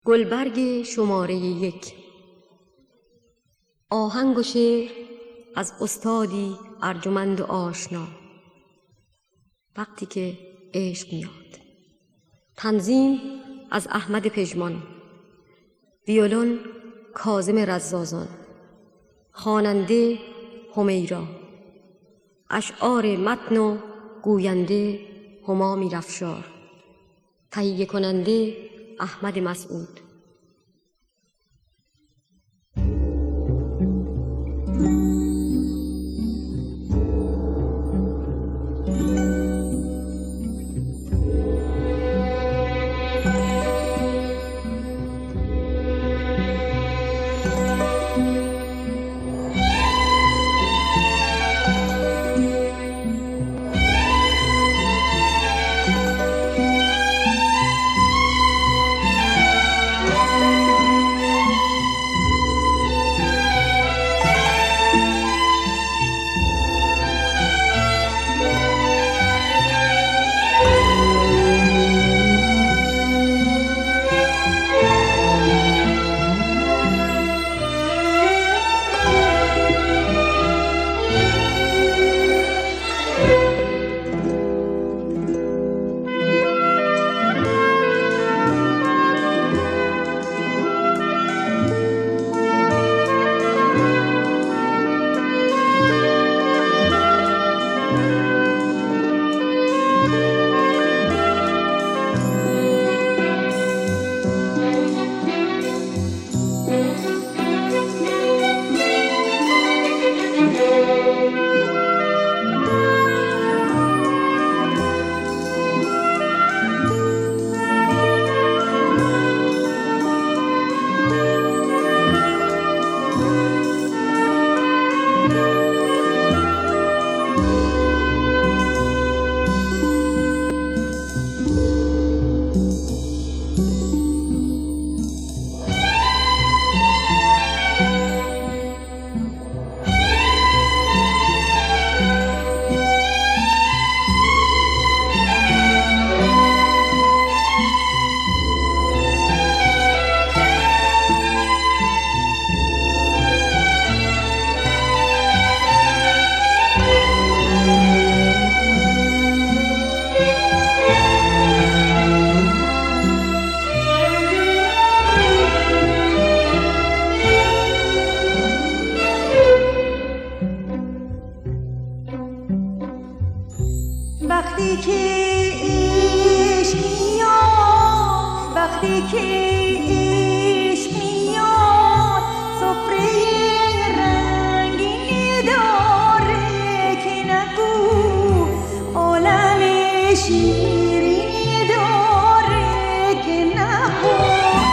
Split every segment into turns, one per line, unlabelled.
گلبرگ شماره 1. آهنگ و شعر از استادی ارجمند و آشنا. وقتی که عشق میاد. تنظیم از احمد پژمان. ویولون کاظم رزازان. خواننده همیرا. اشعار متن و گوینده هما میرافشار. تهیه کننده احمد مسعود.
وقتی که عشق میاد، وقتی که عشق میاد، سفره رنگینی داره که نگو، عالم شیرینی داره که نگو.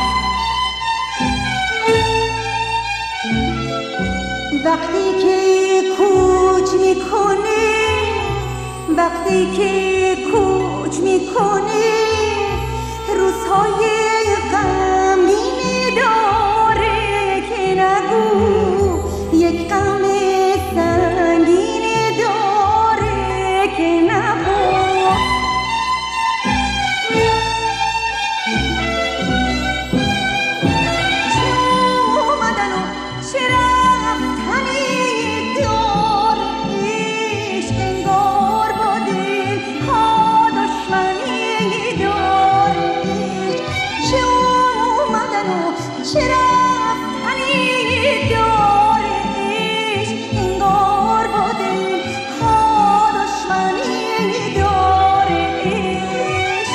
وقتی که کوچ میکنه، وقتی که کوچ میکنه، روزهای غمگینی داره که نگو، یک غم سنگینی داره که نگو. چه اومدن و چه رفتنی داره عشق، انگار با دلها دشمنی داره عشق. چه اومدن و چه رفتنی داره عشق، انگار با دلها دشمنی داره عشق.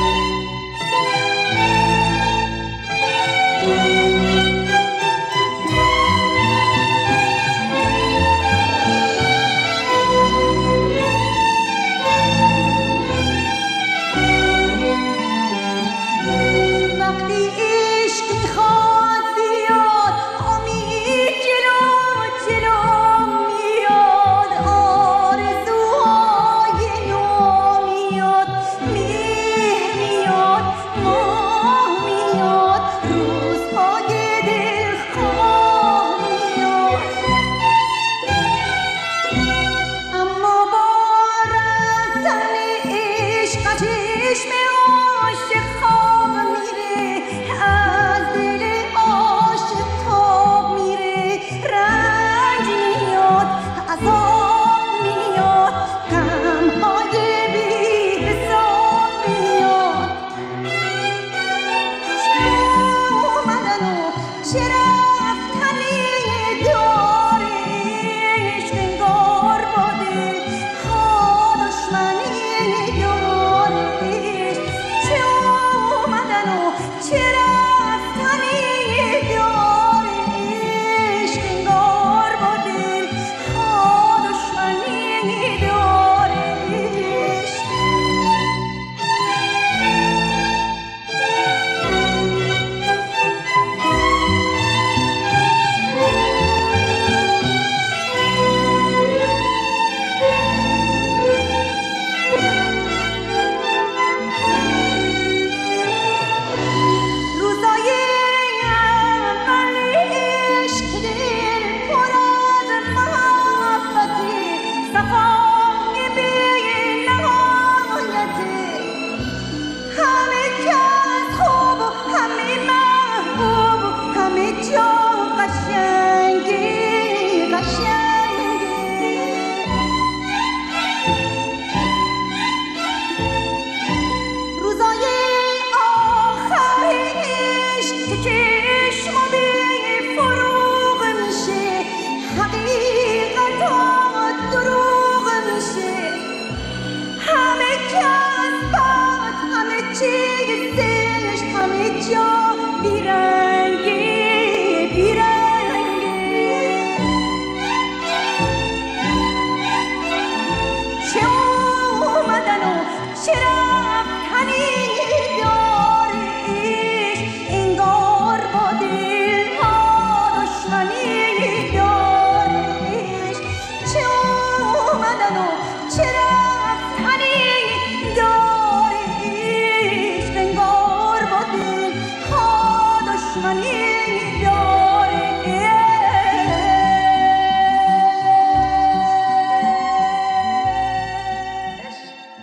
وقتی عشق میخواد بیاد، امید جلو جلو میاد، آرزوهای نو میاد، مهر میاد، ماه میاد، روزهای چشم بی فروغ میشه، حقیقتا دروغ میشه، همه کس بد، همه چیز زشت، همه جا بیرنگه بیرنگه. چه اومدن و چه رفتنی داریش، انگار با دلها دشمنی داریش. چه اومدن و چه رفتنی داریش، انگار با دلها دشمنی داریش.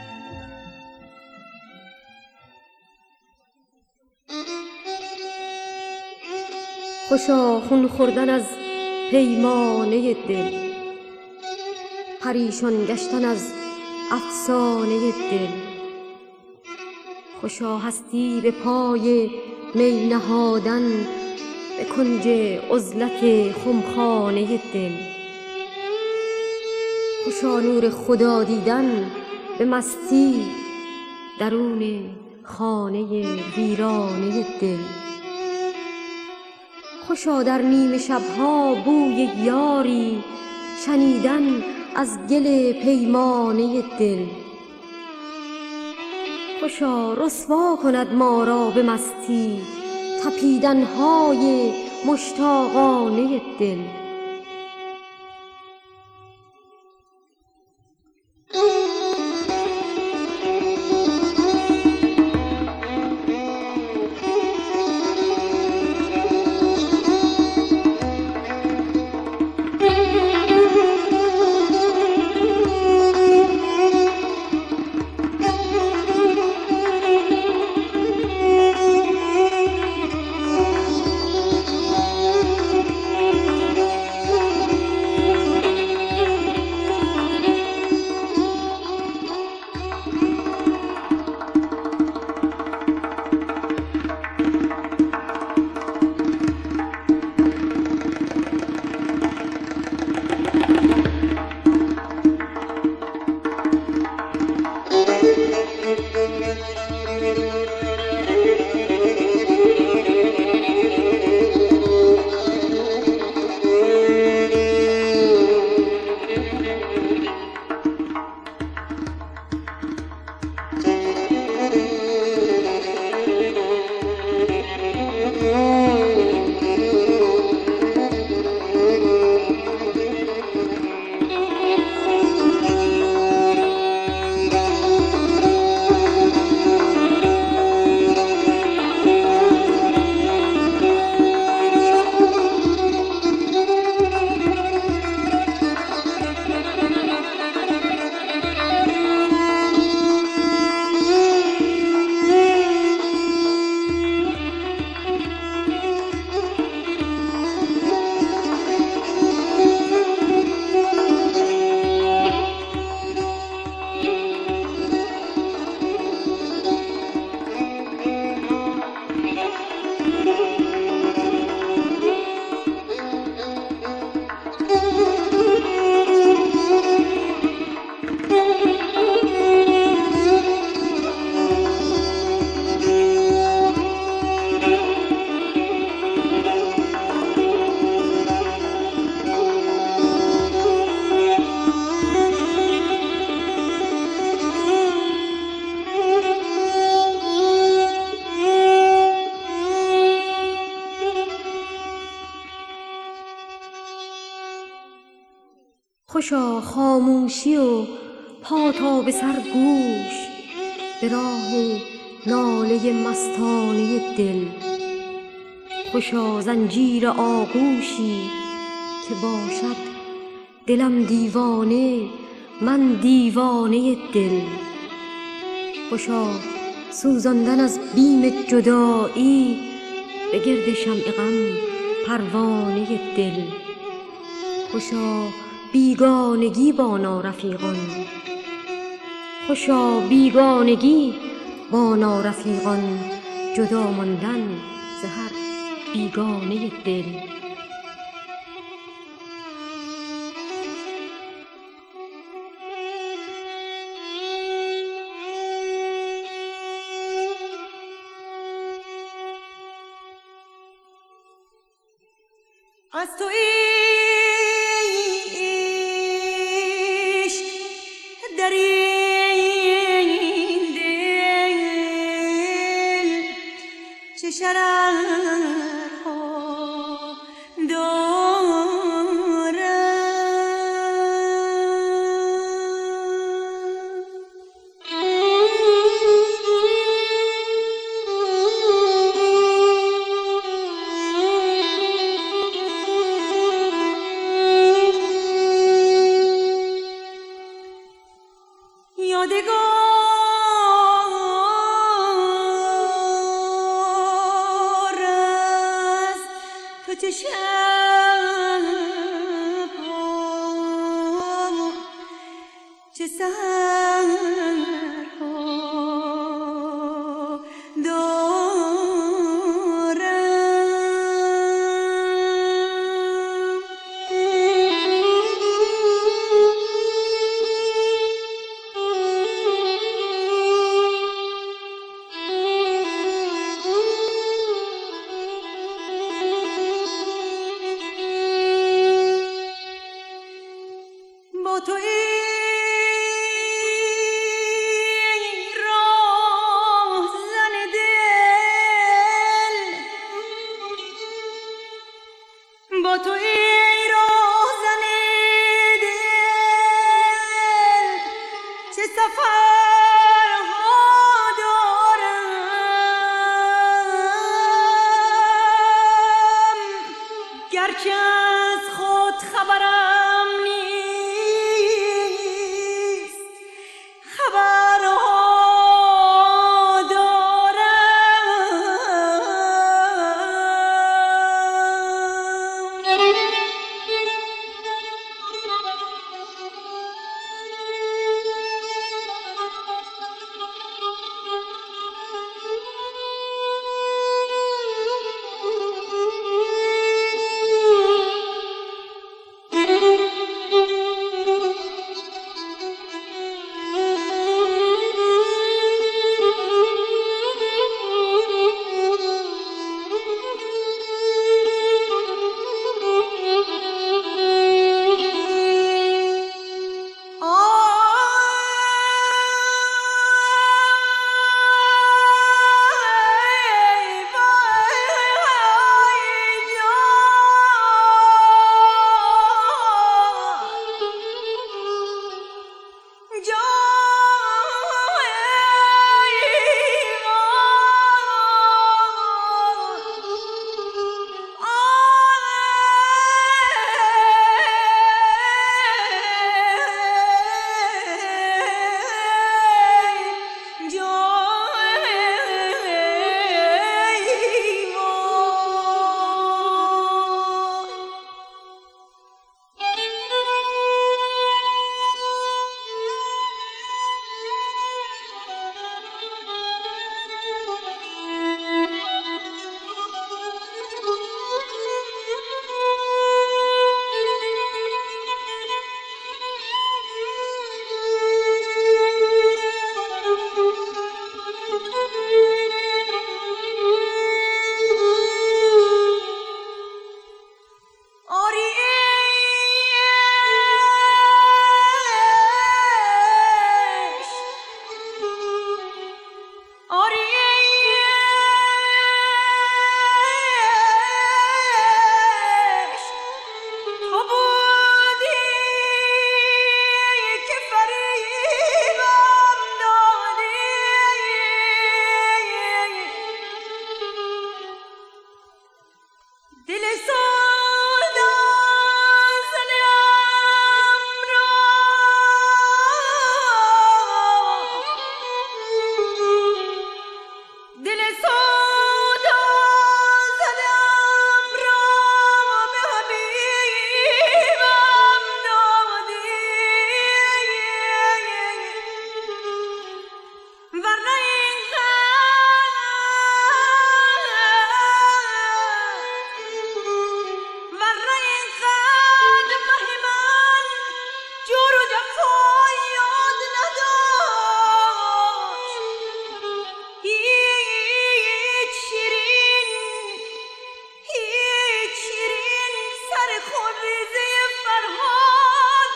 خوشا خون خوردن از پیمانه دل، پریشان گشتن از افسانه دل. خوشا هستی به پای می نهادن، به کنج عزلت خمخانه دل. خوشا نور خدا دیدن به مستی، درون خانه ویرانه دل. خوشا در نیمه شبها بوی یاری، شنیدن از گل پیمانه دل. خوشا رسوا کند ما را به مستی، تپیدن‌های مشتاقانه دل. خوشا خاموشی و پا تا به سر گوش، به راه ناله مستانه دل. خوشا زنجیر آغوشی که باشد دلم دیوانه، من دیوانه دل. خوشا سوزاندن از بیم جدایی، به گرد شمع غم پروانه دل. خوشا بیگانگی با نارفیقان، خوشا بیگانگی با نارفیقان، جدا ماندن ز هر بیگانه دل.
از تو عشق در این دل چه شررها یادگار است تو چه شب‌ها چه سحرها با تو ای راهزن دل، با تو ای راهزن دل چه سفرها دارم، گرچه از خود خبرم نیست خبرها ریزه فرهاد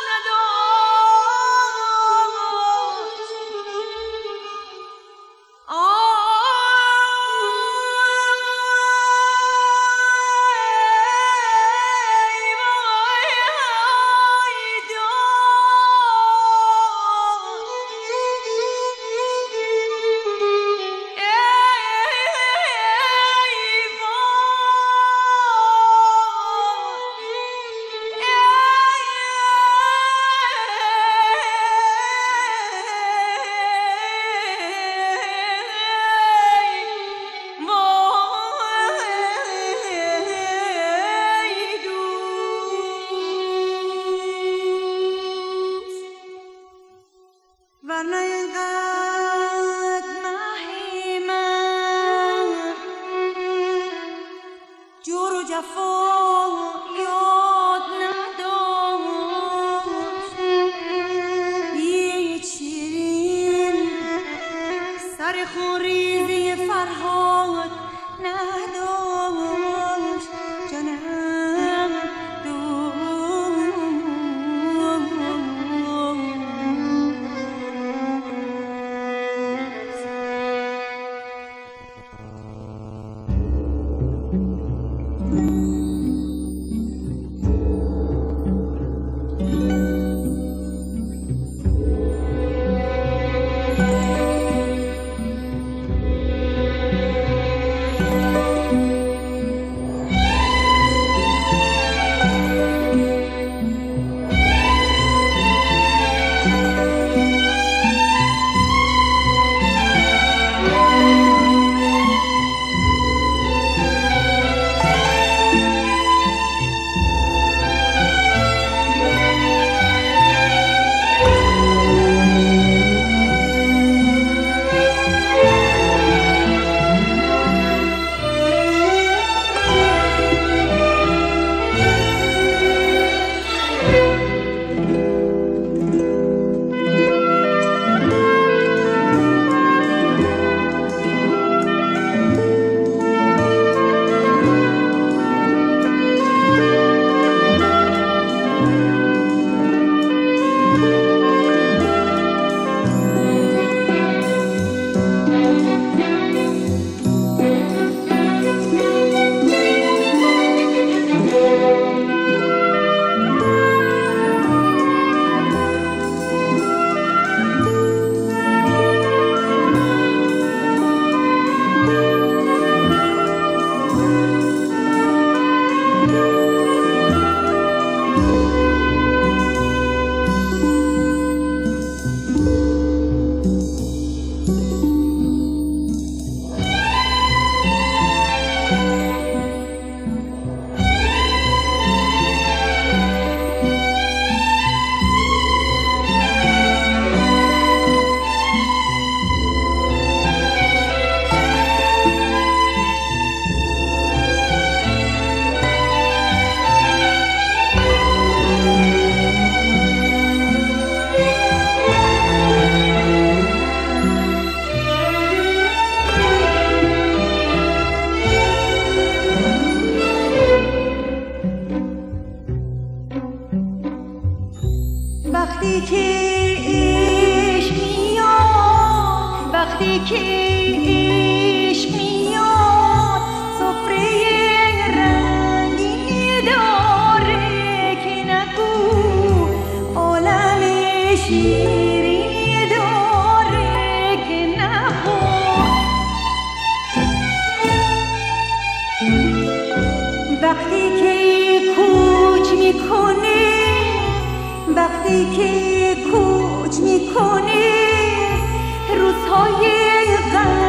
نداشت. ورنه اینقدر مهی من جور و جفا یاد نداشت. یک شیرین سر خوریزی فرهاد نداشت. جانم وقتی که عشق میاد، وقتی که عشق میاد، سفره رنگی داره که نگو، عالم شیرینی داره که نخور. وقتی که کوچ میکنه، وقتی که کوچ میکنه، روزهای